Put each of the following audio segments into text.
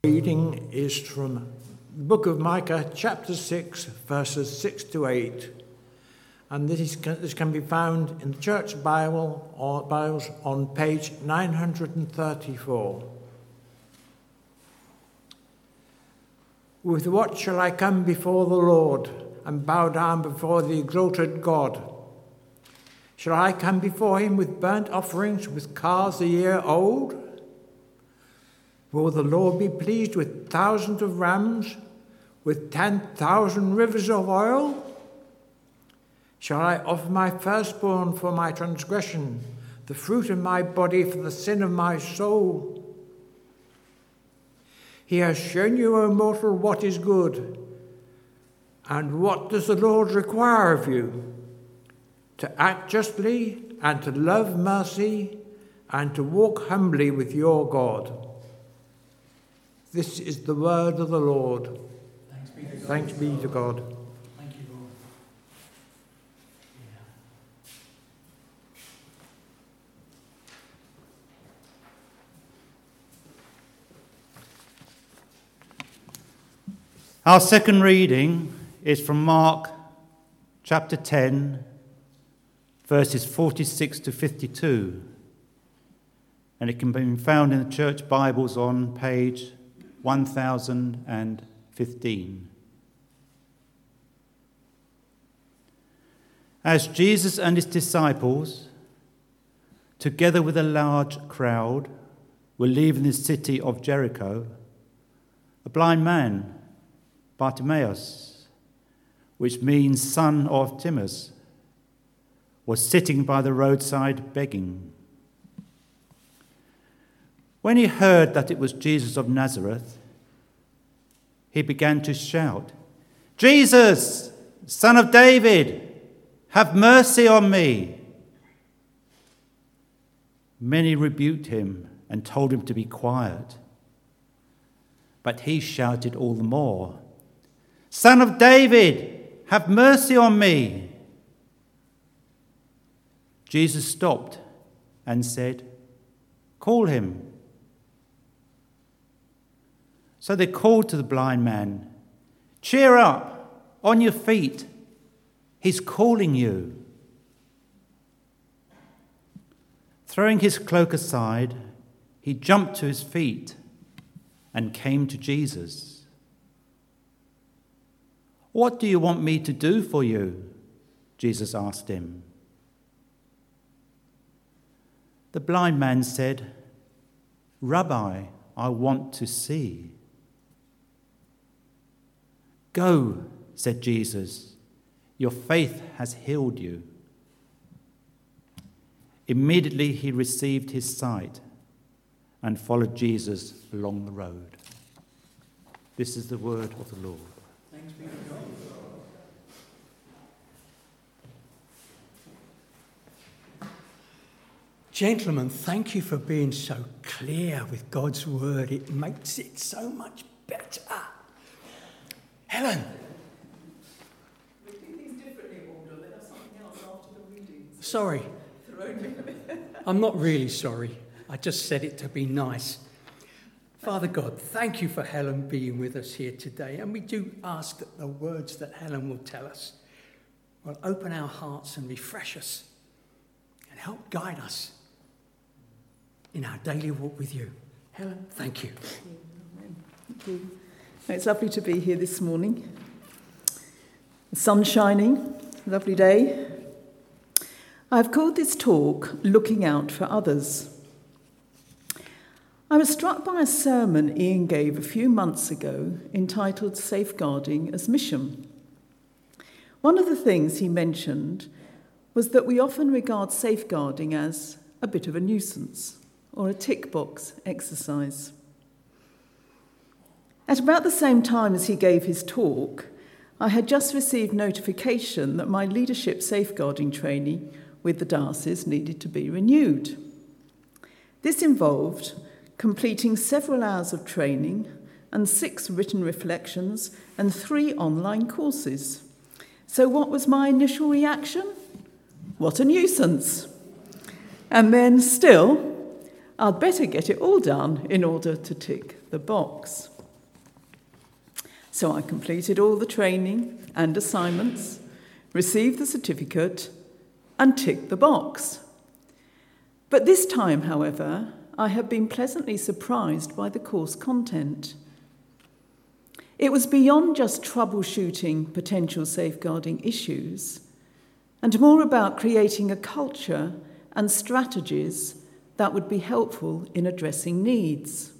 Reading is from the book of Micah, chapter 6, verses 6 to 8. And this can be found in the Church Bible or Bibles on page 934. With what shall I come before the Lord and bow down before the exalted God? Shall I come before him with burnt offerings, with calves a year old? Will the Lord be pleased with thousands of rams, with 10,000 rivers of oil? Shall I offer my firstborn for my transgression, the fruit of my body for the sin of my soul? He has shown you, O mortal, what is good. And what does the Lord require of you? To act justly, and to love mercy, and to walk humbly with your God. This is the word of the Lord. Thanks be to God. Thank you, Lord. Our second reading is from Mark chapter 10, verses 46 to 52. And it can be found in the Church Bibles on page 1015. As Jesus and his disciples, together with a large crowd, were leaving the city of Jericho, a blind man, Bartimaeus, which means son of Timaeus, was sitting by the roadside begging. When he heard that it was Jesus of Nazareth, he began to shout, "Jesus, Son of David, have mercy on me." Many rebuked him and told him to be quiet. But he shouted all the more, "Son of David, have mercy on me." Jesus stopped and said, "Call him." So they called to the blind man, "Cheer up, on your feet. He's calling you." Throwing his cloak aside, he jumped to his feet and came to Jesus. "What do you want me to do for you?" Jesus asked him. The blind man said, "Rabbi, I want to see." "Go," said Jesus, "your faith has healed you." Immediately he received his sight and followed Jesus along the road. This is the word of the Lord. Thanks be to God. Gentlemen, thank you for being so clear with God's word. It makes it so much better. Helen. We do things differently, Waldo. Let us something else after the readings. Sorry. I'm not really sorry. I just said it to be nice. Father God, thank you for Helen being with us here today. And we do ask that the words that Helen will tell us will open our hearts and refresh us and help guide us in our daily walk with you. Helen, thank you. Thank you. It's lovely to be here this morning. The sun's shining, lovely day. I've called this talk Looking Out for Others. I was struck by a sermon Ian gave a few months ago entitled Safeguarding as Mission. One of the things he mentioned was that we often regard safeguarding as a bit of a nuisance or a tick box exercise. At about the same time as he gave his talk, I had just received notification that my leadership safeguarding training with the diocese needed to be renewed. This involved completing several hours of training and 6 written reflections and 3 online courses. So what was my initial reaction? What a nuisance. And then still, I'd better get it all done in order to tick the box. So I completed all the training and assignments, received the certificate, and ticked the box. But this time, however, I have been pleasantly surprised by the course content. It was beyond just troubleshooting potential safeguarding issues, and more about creating a culture and strategies that would be helpful in addressing needs.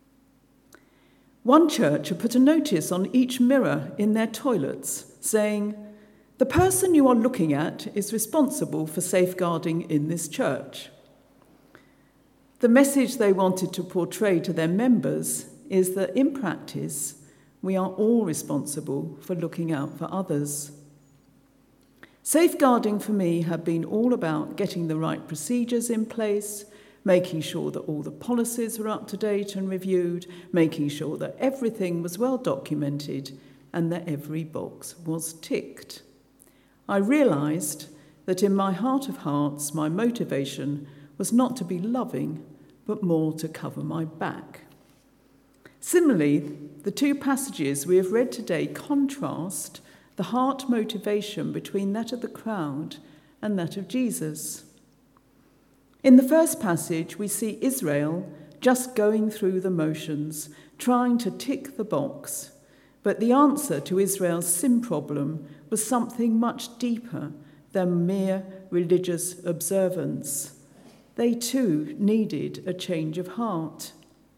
One church had put a notice on each mirror in their toilets saying, "The person you are looking at is responsible for safeguarding in this church." The message they wanted to portray to their members is that in practice, we are all responsible for looking out for others. Safeguarding for me had been all about getting the right procedures in place, making sure that all the policies were up to date and reviewed, making sure that everything was well documented and that every box was ticked. I realised that in my heart of hearts, my motivation was not to be loving, but more to cover my back. Similarly, the two passages we have read today contrast the heart motivation between that of the crowd and that of Jesus. In the first passage, we see Israel just going through the motions, trying to tick the box, but the answer to Israel's sin problem was something much deeper than mere religious observance. They too needed a change of heart.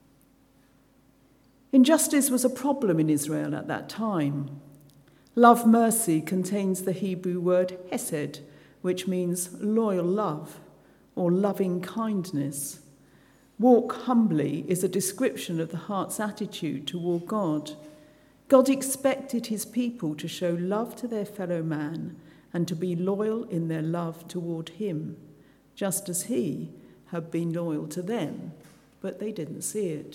Injustice was a problem in Israel at that time. Love mercy contains the Hebrew word hesed, which means loyal love or loving kindness. Walk humbly is a description of the heart's attitude toward God. God expected his people to show love to their fellow man and to be loyal in their love toward him, just as he had been loyal to them, but they didn't see it.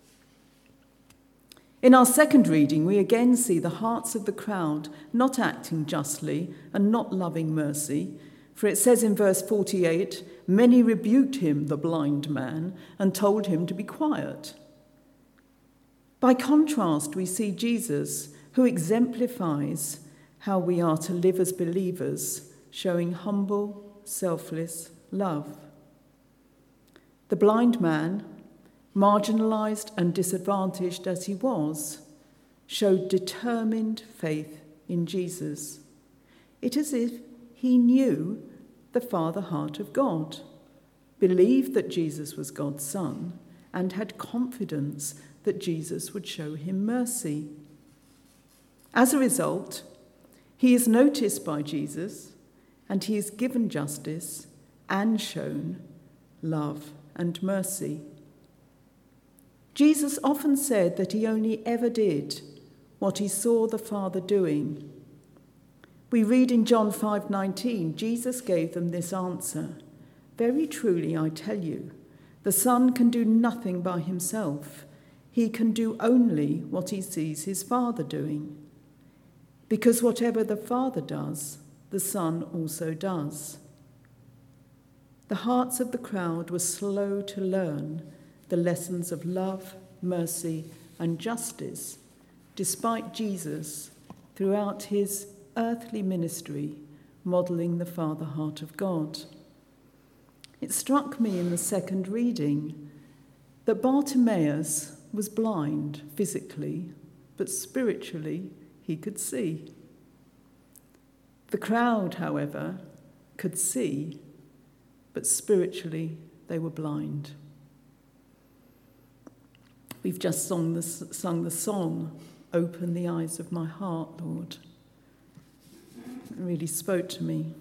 In our second reading, we again see the hearts of the crowd not acting justly and not loving mercy, for it says in verse 48, "Many rebuked him, the blind man, and told him to be quiet." By contrast, we see Jesus, who exemplifies how we are to live as believers, showing humble, selfless love. The blind man, marginalised and disadvantaged as he was, showed determined faith in Jesus. It is as if he knew the Father heart of God, believed that Jesus was God's Son, and had confidence that Jesus would show him mercy. As a result, he is noticed by Jesus, and he is given justice and shown love and mercy. Jesus often said that he only ever did what he saw the Father doing. We read in John 5:19, Jesus gave them this answer, "Very truly I tell you, the Son can do nothing by himself. He can do only what he sees his Father doing. Because whatever the Father does, the Son also does." The hearts of the crowd were slow to learn the lessons of love, mercy, and justice, despite Jesus, throughout his earthly ministry, modelling the Father heart of God. It struck me in the second reading that Bartimaeus was blind physically, but spiritually he could see. The crowd, however, could see, but spiritually they were blind. We've just sung the song, "Open the Eyes of My Heart, Lord." It really spoke to me.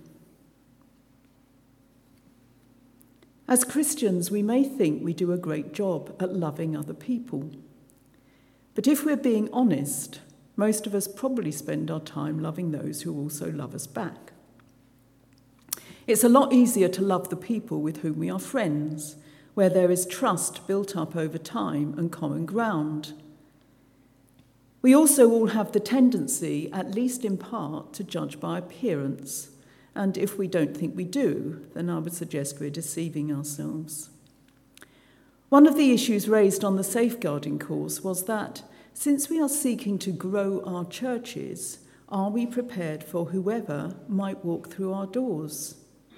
As Christians, we may think we do a great job at loving other people. But if we're being honest, most of us probably spend our time loving those who also love us back. It's a lot easier to love the people with whom we are friends, where there is trust built up over time and common ground. We also all have the tendency, at least in part, to judge by appearance. And if we don't think we do, then I would suggest we're deceiving ourselves. One of the issues raised on the safeguarding course was that since we are seeking to grow our churches, are we prepared for whoever might walk through our doors?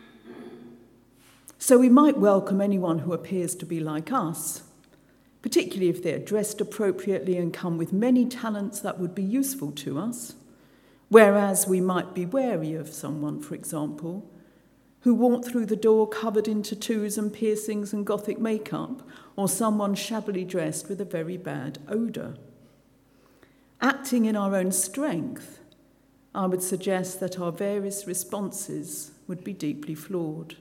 So we might welcome anyone who appears to be like us, particularly if they're dressed appropriately and come with many talents that would be useful to us, whereas we might be wary of someone, for example, who walked through the door covered in tattoos and piercings and gothic makeup, or someone shabbily dressed with a very bad odour. Acting in our own strength, I would suggest that our various responses would be deeply flawed.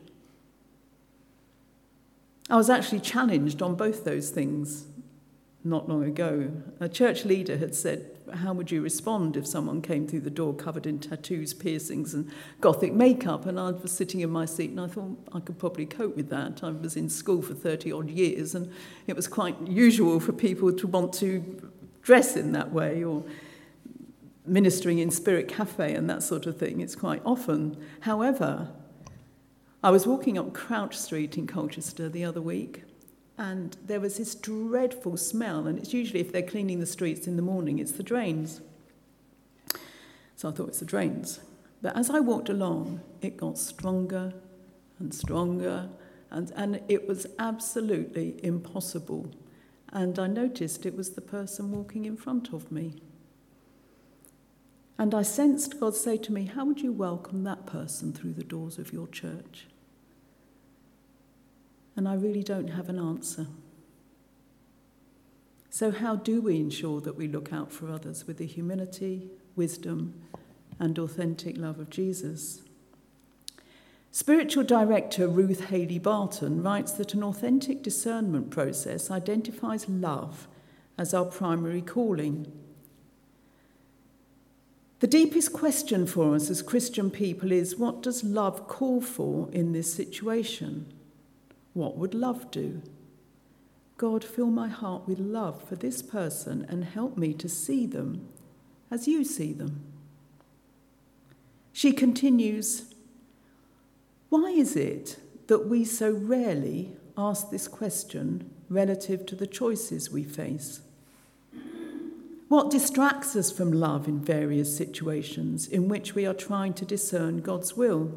I was actually challenged on both those things not long ago. A church leader had said, how would you respond if someone came through the door covered in tattoos, piercings and gothic makeup? And I was sitting in my seat and I thought I could probably cope with that. I was in school for 30 odd years and it was quite usual for people to want to dress in that way, or ministering in Spirit Cafe and that sort of thing. It's quite often. However, I was walking up Crouch Street in Colchester the other week, and there was this dreadful smell, and it's usually, if they're cleaning the streets in the morning, it's the drains. So I thought it's the drains. But as I walked along, it got stronger and stronger, and it was absolutely impossible. And I noticed it was the person walking in front of me. And I sensed God say to me, how would you welcome that person through the doors of your church? And I really don't have an answer. So how do we ensure that we look out for others with the humility, wisdom, and authentic love of Jesus? Spiritual director Ruth Haley Barton writes that an authentic discernment process identifies love as our primary calling. The deepest question for us as Christian people is, what does love call for in this situation? What would love do? God, fill my heart with love for this person and help me to see them as you see them. She continues, why is it that we so rarely ask this question relative to the choices we face? What distracts us from love in various situations in which we are trying to discern God's will?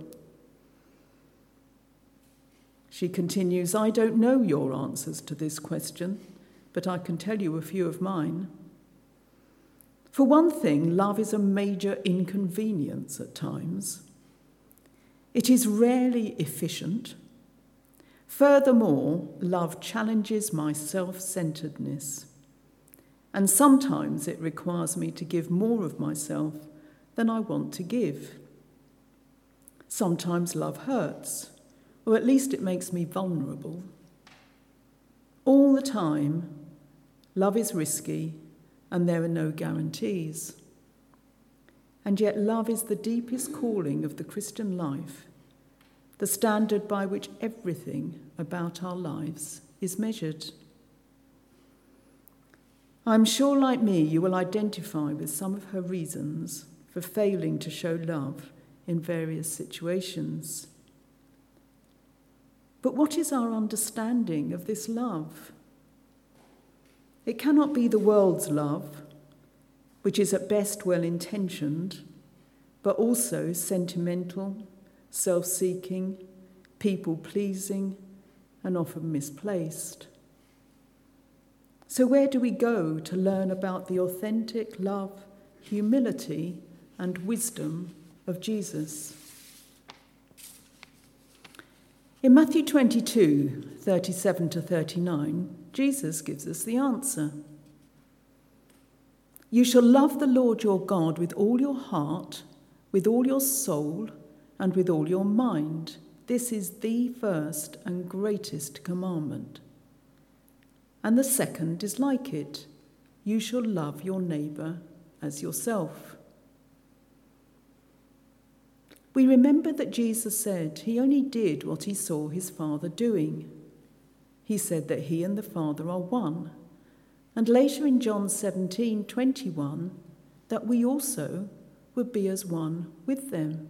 She continues, I don't know your answers to this question, but I can tell you a few of mine. For one thing, love is a major inconvenience at times. It is rarely efficient. Furthermore, love challenges my self-centeredness, and sometimes it requires me to give more of myself than I want to give. Sometimes love hurts, or at least it makes me vulnerable. All the time, love is risky and there are no guarantees. And yet love is the deepest calling of the Christian life, the standard by which everything about our lives is measured. I'm sure, like me, you will identify with some of her reasons for failing to show love in various situations. But what is our understanding of this love? It cannot be the world's love, which is at best well-intentioned, but also sentimental, self-seeking, people-pleasing, and often misplaced. So where do we go to learn about the authentic love, humility, and wisdom of Jesus? In Matthew 22, 37 to 39, Jesus gives us the answer. You shall love the Lord your God with all your heart, with all your soul, and with all your mind. This is the first and greatest commandment. And the second is like it. You shall love your neighbour as yourself. We remember that Jesus said he only did what he saw his Father doing. He said that he and the Father are one. And later in John 17:21, that we also would be as one with them.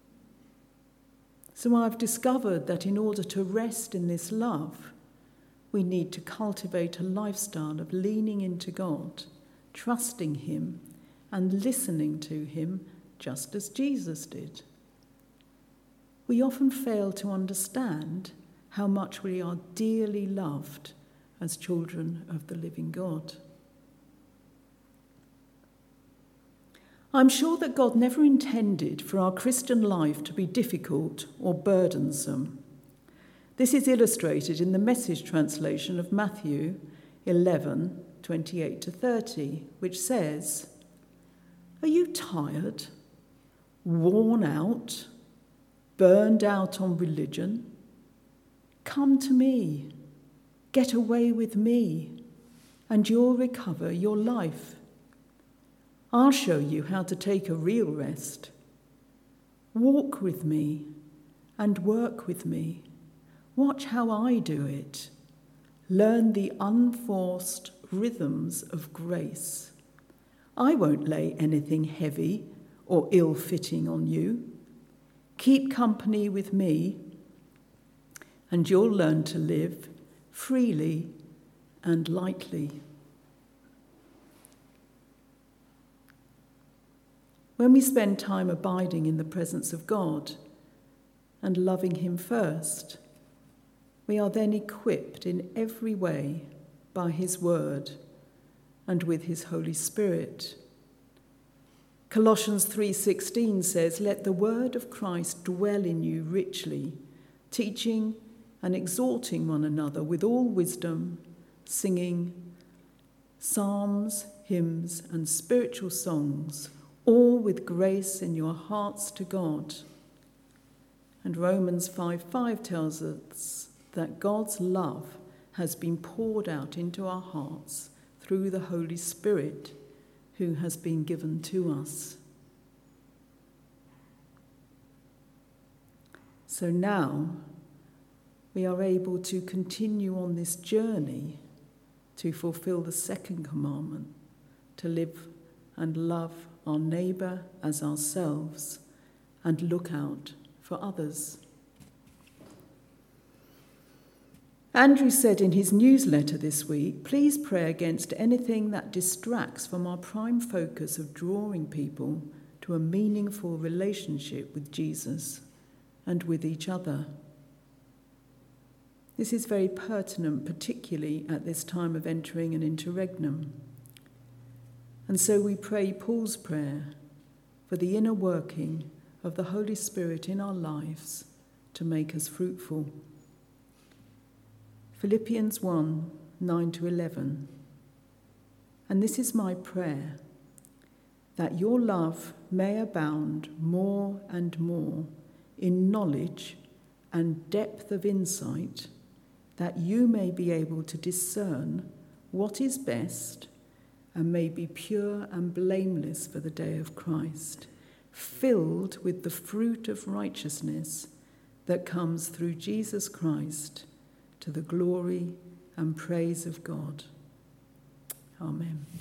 So I've discovered that in order to rest in this love, we need to cultivate a lifestyle of leaning into God, trusting him, and listening to him just as Jesus did. We often fail to understand how much we are dearly loved as children of the living God. I'm sure that God never intended for our Christian life to be difficult or burdensome. This is illustrated in the Message translation of Matthew 11:28-30, which says, "Are you tired, worn out, burned out on religion? Come to me, get away with me, and you'll recover your life. I'll show you how to take a real rest. Walk with me and work with me. Watch how I do it. Learn the unforced rhythms of grace. I won't lay anything heavy or ill-fitting on you. Keep company with me, and you'll learn to live freely and lightly." When we spend time abiding in the presence of God and loving him first, we are then equipped in every way by his word and with his Holy Spirit. Colossians 3:16 says, "Let the word of Christ dwell in you richly, teaching and exhorting one another with all wisdom, singing psalms, hymns, and spiritual songs, all with grace in your hearts to God." And Romans 5:5 tells us that God's love has been poured out into our hearts through the Holy Spirit who has been given to us. So now we are able to continue on this journey to fulfill the second commandment, to live and love our neighbour as ourselves and look out for others. Andrew said in his newsletter this week, "Please pray against anything that distracts from our prime focus of drawing people to a meaningful relationship with Jesus and with each other." This is very pertinent, particularly at this time of entering an interregnum. And so we pray Paul's prayer for the inner working of the Holy Spirit in our lives to make us fruitful. Philippians 1:9-11. "And this is my prayer, that your love may abound more and more in knowledge and depth of insight, that you may be able to discern what is best and may be pure and blameless for the day of Christ, filled with the fruit of righteousness that comes through Jesus Christ, to the glory and praise of God." Amen.